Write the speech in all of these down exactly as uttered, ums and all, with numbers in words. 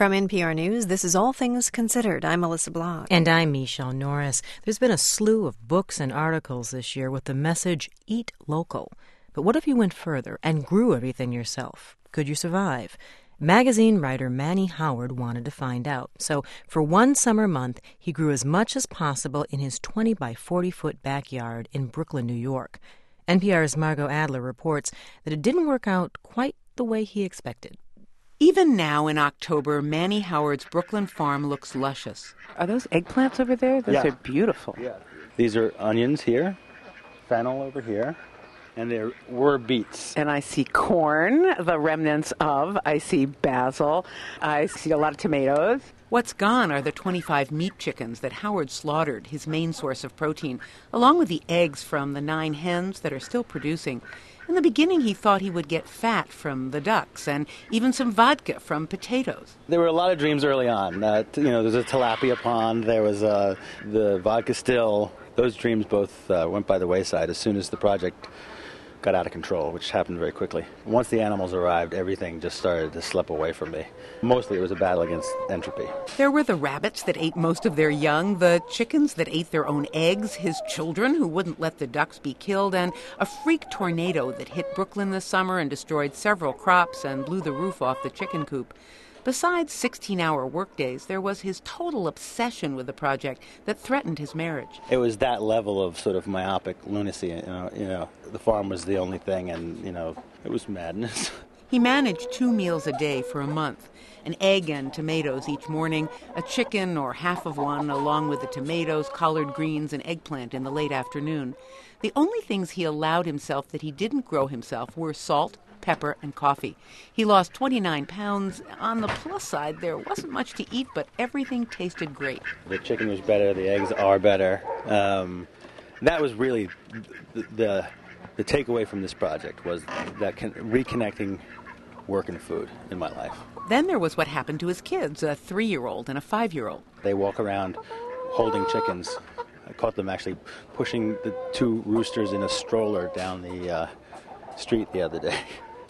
From N P R News, this is All Things Considered. I'm Melissa Block. And I'm Michelle Norris. There's been a slew of books and articles this year with the message, eat local. But what if you went further and grew everything yourself? Could you survive? Magazine writer Manny Howard wanted to find out. So for one summer month, he grew as much as possible in his twenty by forty foot backyard in Brooklyn, New York. N P R's Margot Adler reports that it didn't work out quite the way he expected. Even now in October, Manny Howard's Brooklyn farm looks luscious. Are those eggplants over there? Those yeah. are beautiful. Yeah. These are onions here, fennel over here, and there were beets. And I see corn, the remnants of. I see basil. I see a lot of tomatoes. What's gone are the twenty-five meat chickens that Howard slaughtered, his main source of protein, along with the eggs from the nine hens that are still producing. In the beginning, he thought he would get fat from the ducks and even some vodka from potatoes. There were a lot of dreams early on. Uh, you know, there was a tilapia pond, there was uh, the vodka still. Those dreams both uh, went by the wayside as soon as the project got out of control, which happened very quickly. Once the animals arrived, everything just started to slip away from me. Mostly it was a battle against entropy. There were the rabbits that ate most of their young, the chickens that ate their own eggs, his children who wouldn't let the ducks be killed, and a freak tornado that hit Brooklyn this summer and destroyed several crops and blew the roof off the chicken coop. Besides sixteen-hour workdays, there was his total obsession with the project that threatened his marriage. It was that level of sort of myopic lunacy. You know, you know, the farm was the only thing, and, you know, it was madness. He managed two meals a day for a month, an egg and tomatoes each morning, a chicken or half of one, along with the tomatoes, collard greens, and eggplant in the late afternoon. The only things he allowed himself that he didn't grow himself were salt, pepper, and coffee. He lost twenty-nine pounds. On the plus side, there wasn't much to eat, but everything tasted great. The chicken was better. The eggs are better. Um, that was really the, the the takeaway from this project, was that con- reconnecting work and food in my life. Then there was what happened to his kids, a three-year-old and a five-year-old. They walk around holding chickens. I caught them actually pushing the two roosters in a stroller down the uh, street the other day.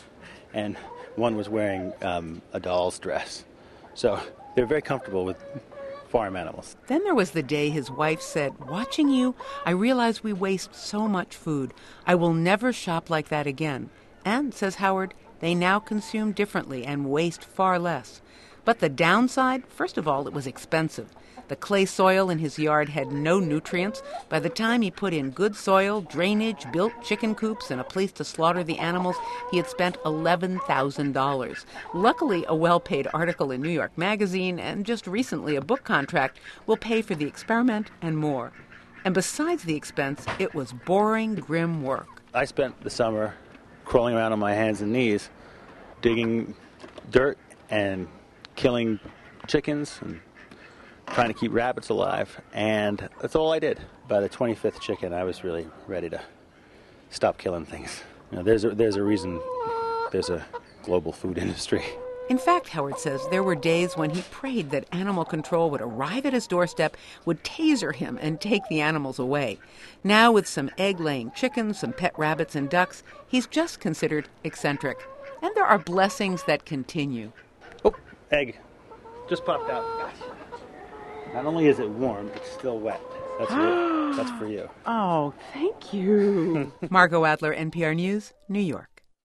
And one was wearing um, a doll's dress. So they're very comfortable with farm animals. Then there was the day his wife said, "Watching you, I realize we waste so much food. I will never shop like that again." And, says Howard, they now consume differently and waste far less. But the downside, first of all, it was expensive. The clay soil in his yard had no nutrients. By the time he put in good soil, drainage, built chicken coops, and a place to slaughter the animals, he had spent eleven thousand dollars. Luckily, a well-paid article in New York Magazine and just recently a book contract will pay for the experiment and more. And besides the expense, it was boring, grim work. I spent the summer crawling around on my hands and knees, digging dirt and killing chickens and trying to keep rabbits alive, and that's all I did. By the twenty-fifth chicken, I was really ready to stop killing things. You know, there's a, there's a reason there's a global food industry. In fact, Howard says, there were days when he prayed that animal control would arrive at his doorstep, would taser him, and take the animals away. Now, with some egg-laying chickens, some pet rabbits and ducks, he's just considered eccentric. And there are blessings that continue. Oh, egg. Just popped out. Not only is it warm, it's still wet. That's for, that's for you. Oh, thank you. Margot Adler, N P R News, New York.